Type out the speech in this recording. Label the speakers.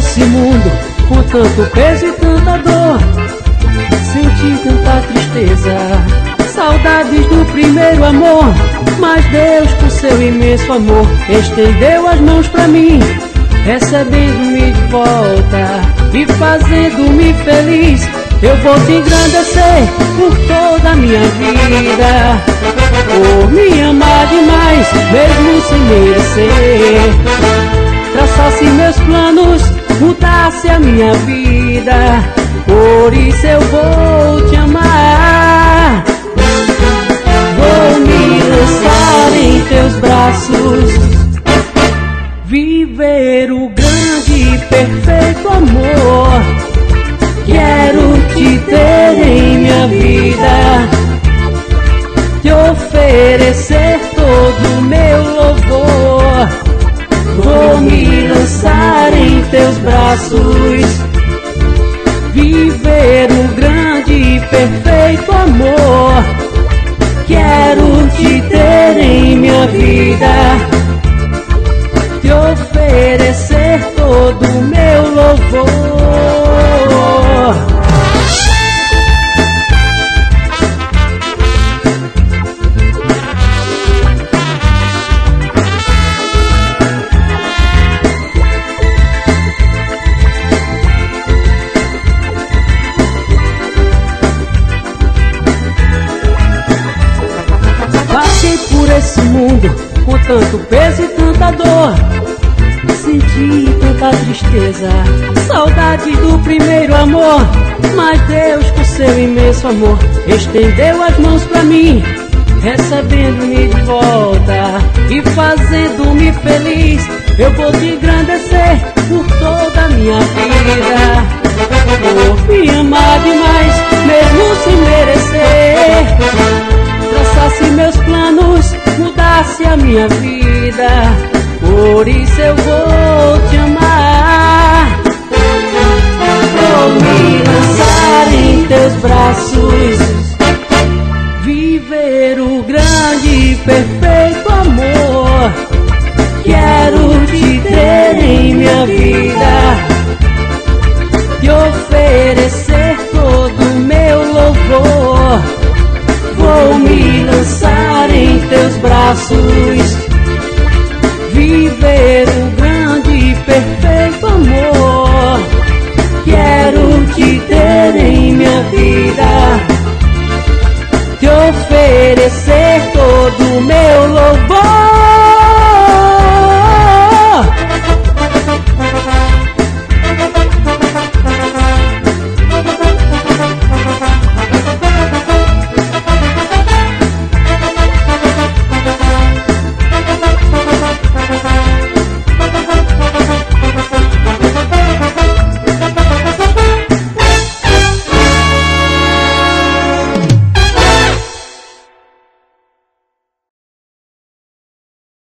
Speaker 1: esse mundo com tanto peso e tanta dor. Senti tanta tristeza, saudades do primeiro amor. Mas Deus, com seu imenso amor, estendeu as mãos pra mim, recebendo-me de volta e fazendo-me feliz. Eu vou te engrandecer por toda a minha vida, por me amar demais, mesmo sem merecer. Traçasse meus planos, mudasse a minha vida, por isso eu vou te amar. Vou me lançar em teus braços, viver o grande e perfeito amor. Quero te ter em minha vida, te oferecer todo o meu louvor. Vou me lançar em teus braços, viver o grande e perfeito amor. Quero te ter em minha vida, te oferecer todo o meu louvor. Passei por esse mundo com tanto peso e tanta dor. Senti tanta tristeza, saudade do primeiro amor. Mas Deus, com seu imenso amor, estendeu as mãos pra mim, recebendo-me de volta e fazendo-me feliz. Eu vou te engrandecer por toda a minha vida, por me amar demais, mesmo sem merecer. Traçasse meus planos, mudasse a minha vida, por isso eu vou te amar. Vou me lançar em teus braços, viver o grande e perfeito amor. Quero te ter em minha vida, te oferecer todo o meu louvor. Vou me lançar em teus braços, viver o grande e perfeito amor. Quero te ter em minha vida, te oferecer todo o meu louvor.